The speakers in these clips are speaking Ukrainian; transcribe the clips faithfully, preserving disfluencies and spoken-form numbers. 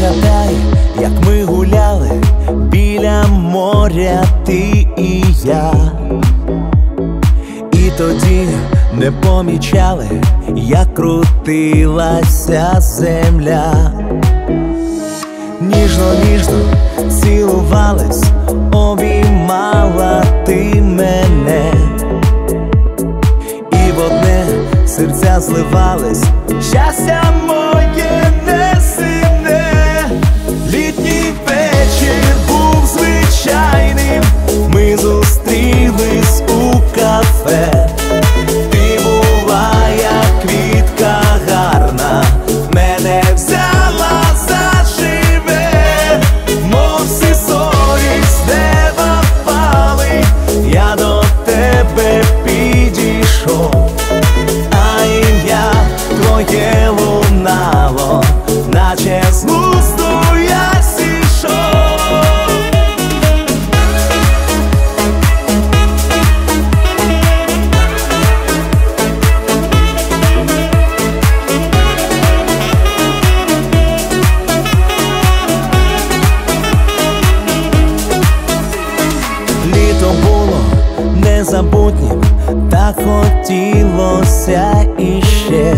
Пригадай, як ми гуляли біля моря, ти і я. І тоді не помічали, як крутилася земля. Ніжно-ніжно цілувались, обіймала ти мене, і в одне серця зливались, щастя моє несине. Літній вечір був звичайним, ми зустрілись у кафе. Ти була як квітка гарна, мене взяла за живе, мов всі зорі з неба впали, я до тебе підійшов, а ім'я твоє лунало, наче з глузду я зійшов. Літо було незабутнім, так хотілося іще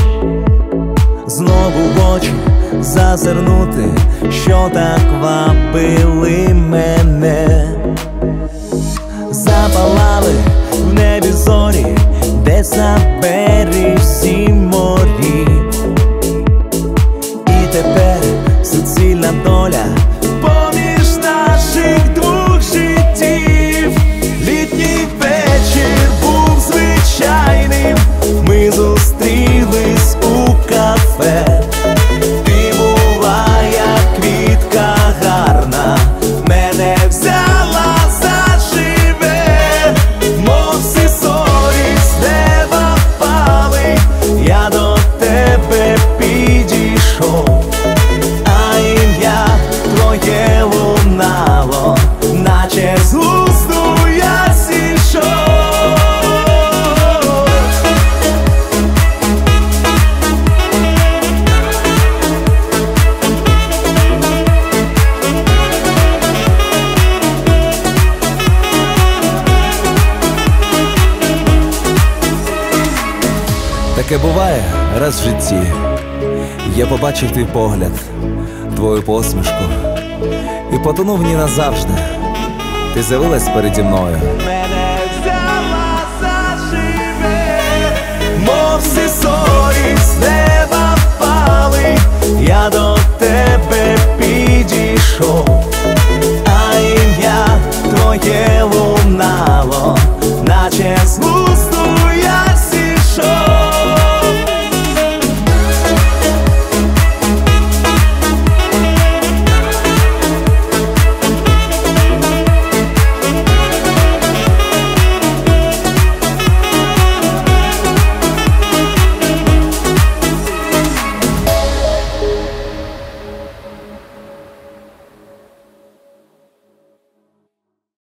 знову в очі зазирнути, що так вабили мене. Запалали в небі зорі, десь на березі морі, і тепер суцільна доля поміж наших двох життів. Літній вечір був звичайним, ми зустрілись у кафе. Ти була як квітка гарна, мене взяла за живе, мов всі зорі з неба впали, я до тебе підійшов, а ім'я твоє лунало, наче з глузду я зійшов. Таке буває раз в житті. Я побачив твій погляд, твою посмішку, і потонув в ній назавжди. Ти з'явилась переді мною, Мене взяла за живе, мов всі зорі з неба впали, я до тебе підійшов, а ім'я твоє лунало, наче з